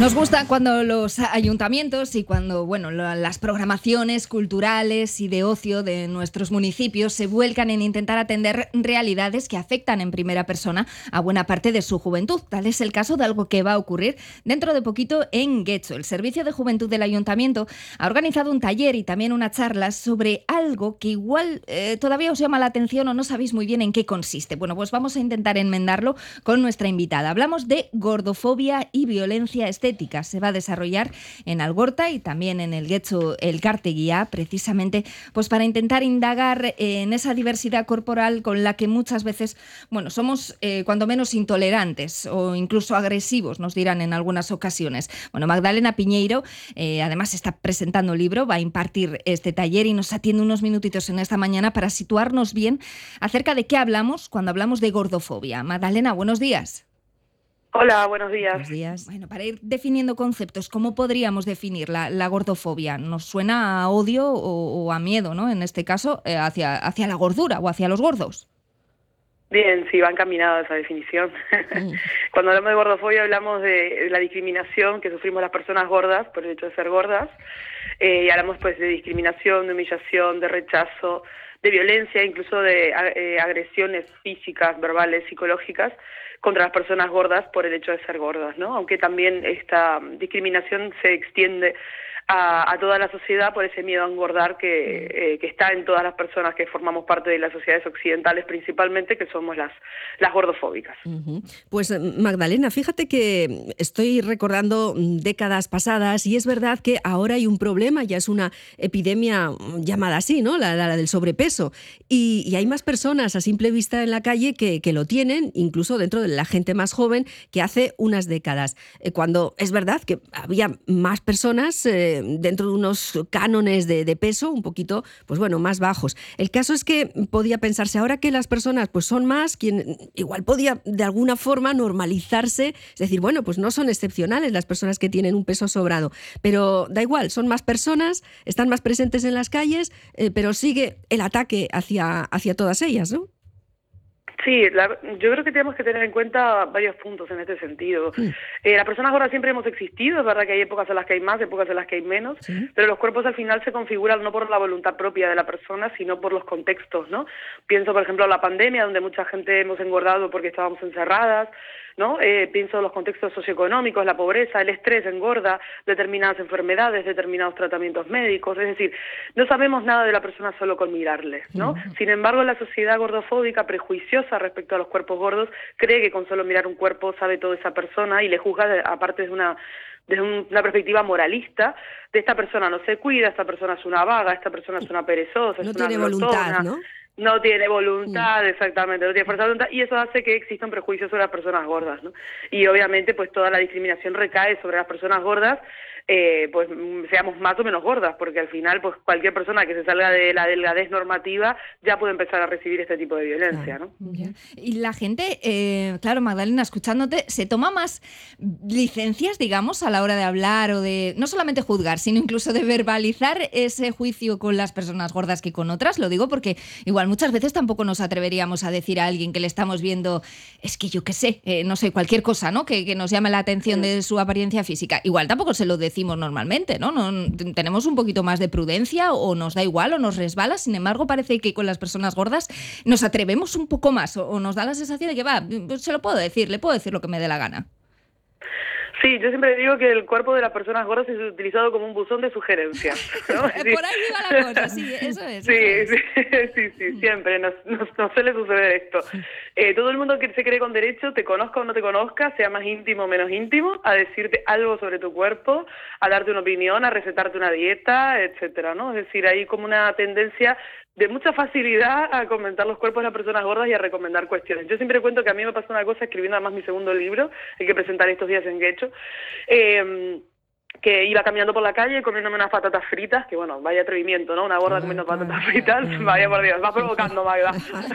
Nos gusta cuando los ayuntamientos y cuando las programaciones culturales y de ocio de nuestros municipios se vuelcan en intentar atender realidades que afectan en primera persona a buena parte de su juventud. Tal es el caso de algo que va a ocurrir dentro de poquito en Getxo. El Servicio de Juventud del Ayuntamiento ha organizado un taller y también una charla sobre algo que igual todavía os llama la atención o no sabéis muy bien en qué consiste. Bueno, pues vamos a intentar enmendarlo con nuestra invitada. Hablamos de gordofobia y violencia estética. Se va a desarrollar en Algorta y también en el Getxo Elkartegia, precisamente pues para intentar indagar en esa diversidad corporal con la que muchas veces somos cuando menos intolerantes o incluso agresivos, nos dirán en algunas ocasiones. Bueno, Magdalena Piñeiro además está presentando un libro, va a impartir este taller y nos atiende unos minutitos en esta mañana para situarnos bien acerca de qué hablamos cuando hablamos de gordofobia. Magdalena, buenos días. Hola, buenos días. Buenos días. Bueno, para ir definiendo conceptos, ¿cómo podríamos definir la gordofobia? ¿Nos suena a odio o a miedo, ¿no? En este caso, hacia la gordura o hacia los gordos. Bien, sí, va encaminada esa definición. Cuando hablamos de gordofobia hablamos de la discriminación que sufrimos las personas gordas por el hecho de ser gordas. Y hablamos pues de discriminación, de humillación, de rechazo, de violencia, incluso de agresiones físicas, verbales, psicológicas contra las personas gordas por el hecho de ser gordas, ¿no? Aunque también esta discriminación se extiende a toda la sociedad por ese miedo a engordar que está en todas las personas que formamos parte de las sociedades occidentales principalmente, que somos las gordofóbicas. Uh-huh. Pues Magdalena, fíjate que estoy recordando décadas pasadas y es verdad que ahora hay un problema, ya es una epidemia llamada así, ¿no? La del sobrepeso. Y hay más personas a simple vista en la calle que lo tienen, incluso dentro de la gente más joven que hace unas décadas. Cuando es verdad que había más personas dentro de unos cánones de peso un poquito, pues más bajos. El caso es que podía pensarse ahora que las personas pues son más, quien igual podía de alguna forma normalizarse, es decir, pues no son excepcionales las personas que tienen un peso sobrado, pero da igual, son más personas, están más presentes en las calles, pero sigue el ataque hacia todas ellas, ¿no? Sí, yo creo que tenemos que tener en cuenta varios puntos en este sentido. Las personas gordas siempre hemos existido, es verdad que hay épocas en las que hay más, épocas en las que hay menos, pero los cuerpos al final se configuran no por la voluntad propia de la persona, sino por los contextos, ¿no? Pienso, por ejemplo, en la pandemia, donde mucha gente hemos engordado porque estábamos encerradas, ¿no? Pienso en los contextos socioeconómicos, la pobreza, el estrés engorda determinadas enfermedades, determinados tratamientos médicos, es decir, no sabemos nada de la persona solo con mirarle, ¿no? Sin embargo, la sociedad gordofóbica, prejuiciosa respecto a los cuerpos gordos, cree que con solo mirar un cuerpo sabe toda esa persona y le juzga aparte desde una perspectiva moralista, de esta persona no se cuida, esta persona es una vaga, esta persona es una perezosa, no es una tiene glotona, voluntad, ¿no? No tiene voluntad, exactamente, no tiene fuerza de voluntad, y eso hace que existan prejuicios sobre las personas gordas, ¿no? Y obviamente pues toda la discriminación recae sobre las personas gordas, pues seamos más o menos gordas, porque al final pues cualquier persona que se salga de la delgadez normativa ya puede empezar a recibir este tipo de violencia, ¿no? Y la gente, claro, Magdalena, escuchándote, se toma más licencias, digamos, a la hora de hablar o de no solamente juzgar, sino incluso de verbalizar ese juicio con las personas gordas que con otras. Lo digo porque igual muchas veces tampoco nos atreveríamos a decir a alguien que le estamos viendo, es que yo qué sé, no sé, cualquier cosa, ¿no? Que nos llame la atención de su apariencia física. Igual tampoco se lo decimos normalmente, ¿no? Tenemos un poquito más de prudencia o nos da igual o nos resbala. Sin embargo, parece que con las personas gordas nos atrevemos un poco más o nos da la sensación de que se lo puedo decir, le puedo decir lo que me dé la gana. Sí, yo siempre digo que el cuerpo de las personas gordas es utilizado como un buzón de sugerencias, ¿no? Por ahí va la cosa, sí, eso es. Sí, siempre nos suele suceder esto. Todo el mundo que se cree con derecho, te conozca o no te conozca, sea más íntimo o menos íntimo, a decirte algo sobre tu cuerpo, a darte una opinión, a recetarte una dieta, etcétera, ¿no? Es decir, hay como una tendencia de mucha facilidad a comentar los cuerpos de las personas gordas y a recomendar cuestiones. Yo siempre cuento que a mí me pasó una cosa escribiendo además mi segundo libro, el que presentaré estos días en Getxo, que iba caminando por la calle comiéndome unas patatas fritas, que vaya atrevimiento, ¿no? Una gorda comiendo patatas fritas, vaya por Dios, va provocando, Magda.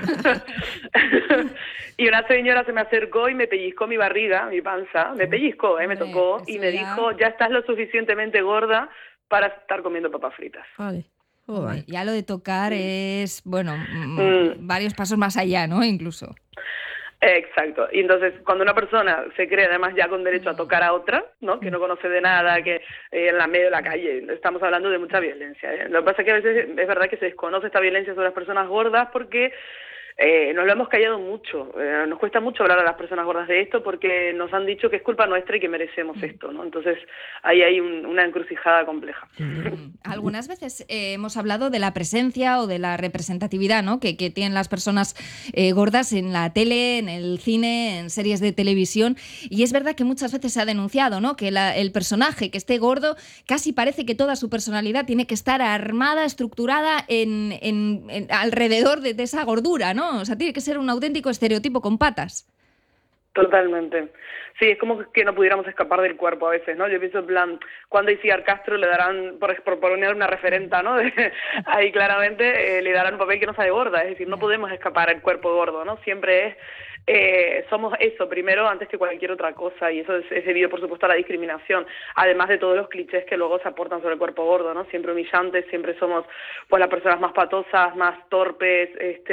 Y una señora se me acercó y me pellizcó mi barriga, mi panza, me pellizcó, me tocó y me dijo, ya estás lo suficientemente gorda para estar comiendo papas fritas. Vale. Ya lo de tocar es, varios pasos más allá, ¿no? Incluso. Exacto. Y entonces, cuando una persona se cree además ya con derecho a tocar a otra, ¿no? Que no conoce de nada, que en la medio de la calle, estamos hablando de mucha violencia, ¿eh? Lo que pasa es que a veces es verdad que se desconoce esta violencia sobre las personas gordas porque nos lo hemos callado mucho. Nos cuesta mucho hablar a las personas gordas de esto porque nos han dicho que es culpa nuestra y que merecemos esto, ¿no? Entonces, ahí hay una encrucijada compleja. Algunas veces hemos hablado de la presencia o de la representatividad, ¿no? que tienen las personas gordas en la tele, en el cine, en series de televisión. Y es verdad que muchas veces se ha denunciado, ¿no? Que el personaje que esté gordo casi parece que toda su personalidad tiene que estar armada, estructurada alrededor de esa gordura, ¿no? O sea, tiene que ser un auténtico estereotipo con patas. Totalmente. Sí, es como que no pudiéramos escapar del cuerpo a veces, ¿no? Yo pienso en plan, cuando a Iciar Castro le darán, por poner una referenta, ¿no? Ahí claramente le darán un papel que no sabe gorda, es decir, no podemos escapar al cuerpo gordo, ¿no? Siempre somos eso primero antes que cualquier otra cosa, y eso es debido, por supuesto, a la discriminación, además de todos los clichés que luego se aportan sobre el cuerpo gordo, ¿no? Siempre humillantes, siempre somos pues las personas más patosas, más torpes,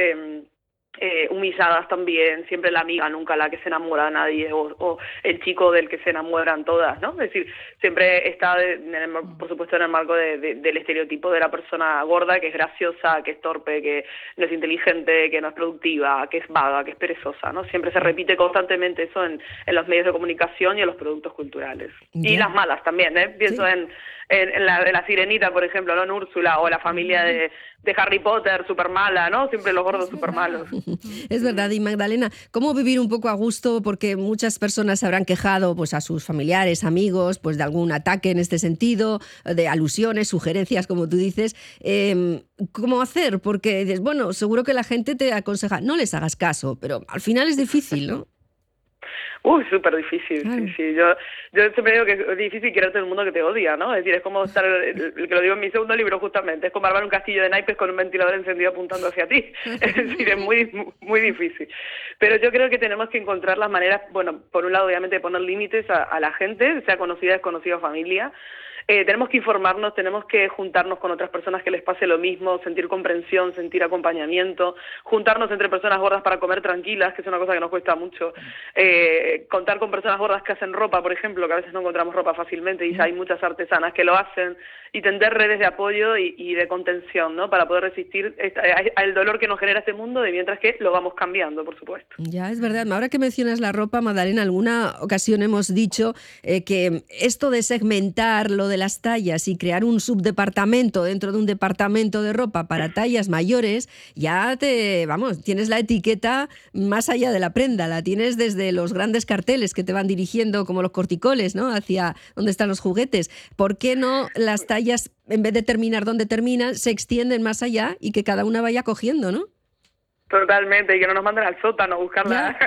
humilladas también, siempre la amiga, nunca la que se enamora a nadie, o el chico del que se enamoran todas, ¿no? Es decir, siempre está, por supuesto, en el marco del estereotipo de la persona gorda, que es graciosa, que es torpe, que no es inteligente, que no es productiva, que es vaga, que es perezosa, ¿no? Siempre se repite constantemente eso en los medios de comunicación y en los productos culturales. Yeah. Y las malas también, ¿eh? Pienso en la Sirenita, por ejemplo, ¿no? En Úrsula, o la familia de Harry Potter, súper mala, ¿no? Siempre los gordos súper malos. Es verdad. Y Magdalena, ¿cómo vivir un poco a gusto? Porque muchas personas se habrán quejado pues, a sus familiares, amigos, pues de algún ataque en este sentido, de alusiones, sugerencias, como tú dices. ¿Cómo hacer? Porque dices, bueno, seguro que la gente te aconseja, no les hagas caso, pero al final es difícil, ¿no? Súper difícil, claro. Sí. Yo siempre digo que es difícil quererte en un mundo que te odia, ¿no? Es decir, es como estar, que lo digo en mi segundo libro justamente, es como armar un castillo de naipes con un ventilador encendido apuntando hacia ti. Es decir, es muy, muy difícil. Pero yo creo que tenemos que encontrar las maneras, bueno, por un lado, obviamente, de poner límites a la gente, sea conocida, desconocida o familia. Tenemos que informarnos, tenemos que juntarnos con otras personas que les pase lo mismo, sentir comprensión, sentir acompañamiento, juntarnos entre personas gordas para comer tranquilas, que es una cosa que nos cuesta mucho, contar con personas gordas que hacen ropa, por ejemplo, que a veces no encontramos ropa fácilmente y hay muchas artesanas que lo hacen, y tender redes de apoyo y de contención, ¿no? Para poder resistir al dolor que nos genera este mundo, de mientras que lo vamos cambiando, por supuesto. Ya, es verdad. Ahora que mencionas la ropa, Magdalena, alguna ocasión hemos dicho que esto de segmentar lo de las tallas y crear un subdepartamento dentro de un departamento de ropa para tallas mayores, ya tienes la etiqueta más allá de la prenda, la tienes desde los grandes carteles que te van dirigiendo como los corticoles, ¿no? Hacia donde están los juguetes. ¿Por qué no las tallas, en vez de terminar donde terminan, se extienden más allá y que cada una vaya cogiendo, ¿no? Totalmente, y que no nos manden al sótano a buscar la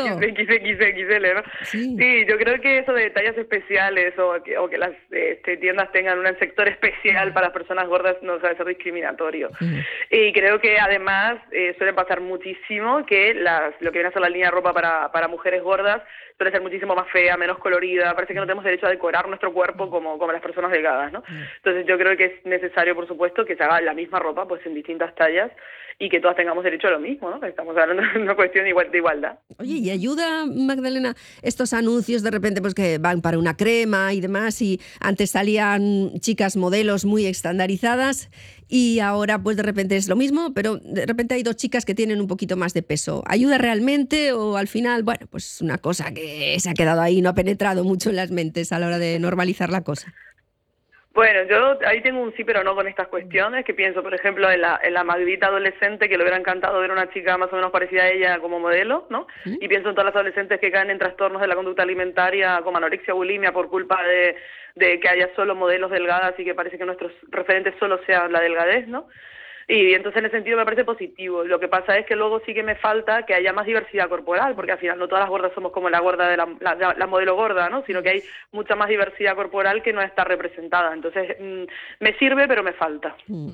XXXL, ¿no? Sí, yo creo que eso de tallas especiales o que las tiendas tengan un sector especial para las personas gordas no sabe ser discriminatorio. Y creo que además suele pasar muchísimo que lo que viene a ser la línea de ropa para mujeres gordas suele ser muchísimo más fea, menos colorida, parece que no tenemos derecho a decorar nuestro cuerpo como las personas delgadas, ¿no? Entonces yo creo que es necesario, por supuesto, que se haga la misma ropa pues en distintas tallas y que todas tengamos derecho a lo mismo, ¿no? Estamos hablando de una cuestión de igualdad. Oye, ¿y ayuda, Magdalena, estos anuncios de repente pues que van para una crema y demás, y antes salían chicas modelos muy estandarizadas y ahora pues de repente es lo mismo, pero de repente hay dos chicas que tienen un poquito más de peso? ¿Ayuda realmente o al final, bueno, pues una cosa que se ha quedado ahí, no ha penetrado mucho en las mentes a la hora de normalizar la cosa? Bueno, yo ahí tengo un sí pero no con estas cuestiones, que pienso, por ejemplo, en la Magdita adolescente, que le hubiera encantado ver una chica más o menos parecida a ella como modelo, ¿no? Y pienso en todas las adolescentes que caen en trastornos de la conducta alimentaria como anorexia o bulimia por culpa de que haya solo modelos delgadas y que parece que nuestros referentes solo sean la delgadez, ¿no? Y entonces en ese sentido me parece positivo. Lo que pasa es que luego sí que me falta que haya más diversidad corporal, porque al final no todas las gordas somos como la gorda de la modelo gorda, ¿no? Sino que hay mucha más diversidad corporal que no está representada. Entonces me sirve, pero me falta.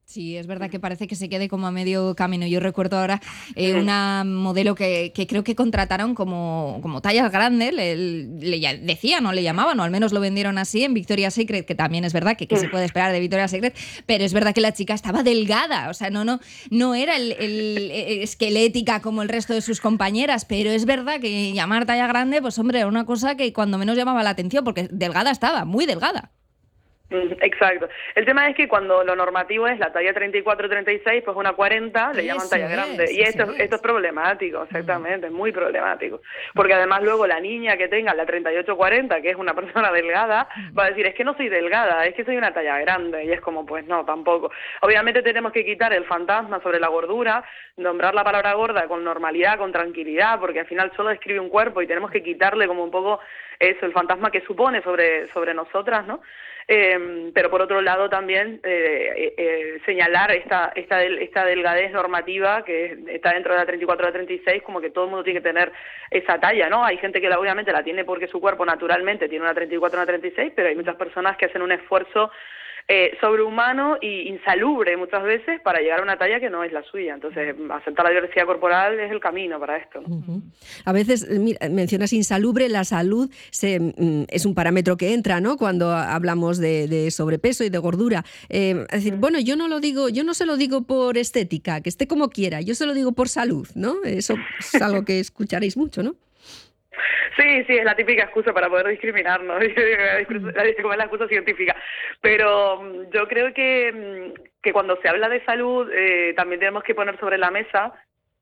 Sí, es verdad que parece que se quede como a medio camino. Yo recuerdo ahora una modelo que creo que contrataron como tallas grandes, decían o le llamaban, o al menos lo vendieron así en Victoria's Secret, que también es verdad que se puede esperar de Victoria's Secret, pero es verdad que la chica estaba delgada, o sea, no era esquelética como el resto de sus compañeras, pero es verdad que llamar talla grande, pues hombre, era una cosa que cuando menos llamaba la atención, porque delgada estaba, muy delgada. Exacto. El tema es que cuando lo normativo es la talla 34-36, pues una 40 le llaman talla grande. Y esto es problemático, exactamente, es muy problemático. Porque además luego la niña que tenga la 38-40, que es una persona delgada, va a decir, es que no soy delgada, es que soy una talla grande. Y es como, pues no, tampoco. Obviamente tenemos que quitar el fantasma sobre la gordura, nombrar la palabra gorda con normalidad, con tranquilidad, porque al final solo describe un cuerpo y tenemos que quitarle como un poco eso, el fantasma que supone sobre nosotras, ¿no? Pero por otro lado también señalar esta delgadez normativa que está dentro de la 34 a la 36, como que todo el mundo tiene que tener esa talla, ¿no? Hay gente que obviamente la tiene porque su cuerpo naturalmente tiene una 34 a una 36, pero hay muchas personas que hacen un esfuerzo sobrehumano e insalubre muchas veces para llegar a una talla que no es la suya. Entonces, aceptar la diversidad corporal es el camino para esto, ¿no? A veces, mira, mencionas insalubre, la salud es un parámetro que entra, ¿no? Cuando hablamos de sobrepeso y de gordura. Es decir, bueno, yo no se lo digo por estética, que esté como quiera, yo se lo digo por salud, ¿no? Eso es algo que escucharéis mucho, ¿no? Sí, es la típica excusa para poder discriminarnos, como es la excusa científica. Pero yo creo que cuando se habla de salud también tenemos que poner sobre la mesa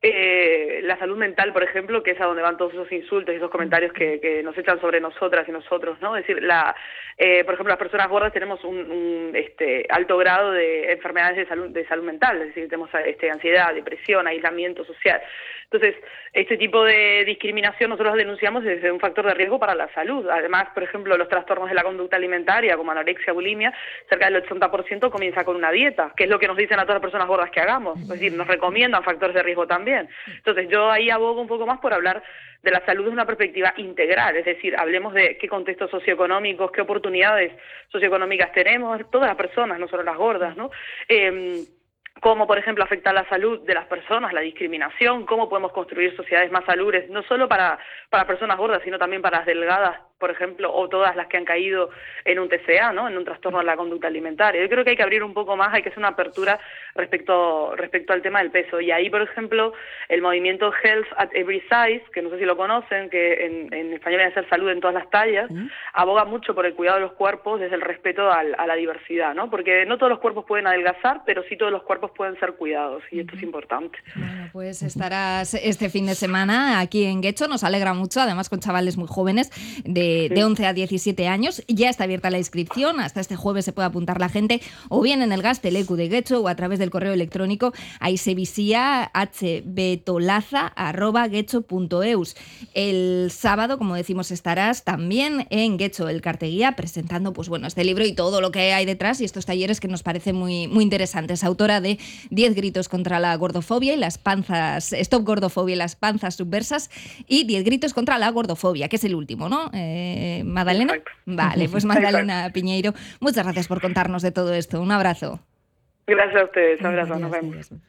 la salud mental, por ejemplo, que es a donde van todos esos insultos y esos comentarios que nos echan sobre nosotras y nosotros, ¿no? Es decir, por ejemplo, las personas gordas tenemos un alto grado de enfermedades de salud mental, es decir, tenemos ansiedad, depresión, aislamiento social. Entonces, este tipo de discriminación nosotros lo denunciamos desde un factor de riesgo para la salud. Además, por ejemplo, los trastornos de la conducta alimentaria, como anorexia, bulimia, cerca del 80% comienza con una dieta, que es lo que nos dicen a todas las personas gordas que hagamos. Es decir, nos recomiendan factores de riesgo también. Entonces, yo ahí abogo un poco más por hablar de la salud desde una perspectiva integral, es decir, hablemos de qué contextos socioeconómicos, qué oportunidades socioeconómicas tenemos, todas las personas, no solo las gordas, ¿no? Cómo, por ejemplo, afecta la salud de las personas, la discriminación, cómo podemos construir sociedades más salubres, no solo para personas gordas, sino también para las delgadas, por ejemplo, o todas las que han caído en un TCA, ¿no? En un trastorno de la conducta alimentaria. Yo creo que hay que abrir un poco más, hay que hacer una apertura respecto al tema del peso. Y ahí, por ejemplo, el movimiento Health at Every Size, que no sé si lo conocen, que en español viene a ser salud en todas las tallas, aboga mucho por el cuidado de los cuerpos desde el respeto a la diversidad, ¿no? Porque no todos los cuerpos pueden adelgazar, pero sí todos los cuerpos pueden ser cuidados, y esto es importante. Bueno, pues estarás este fin de semana aquí en Getxo, nos alegra mucho, además con chavales muy jóvenes de 11 a 17 años. Ya está abierta la inscripción, hasta este jueves se puede apuntar la gente, o bien en el Gazteleku de Getxo o a través del correo electrónico aisebisia hbetolaza@getxo.eus. El sábado, como decimos, estarás también en Getxo Elkartegia presentando pues bueno, este libro y todo lo que hay detrás y estos talleres que nos parecen muy, muy interesantes. Autora de 10 gritos contra la gordofobia y las panzas, Stop Gordofobia y las panzas subversas, y 10 gritos contra la gordofobia, que es el último, ¿no? Magdalena. Exacto. Vale, pues Magdalena Piñeiro, muchas gracias por contarnos de todo esto. Un abrazo. Gracias a ustedes, abrazo, nos vemos.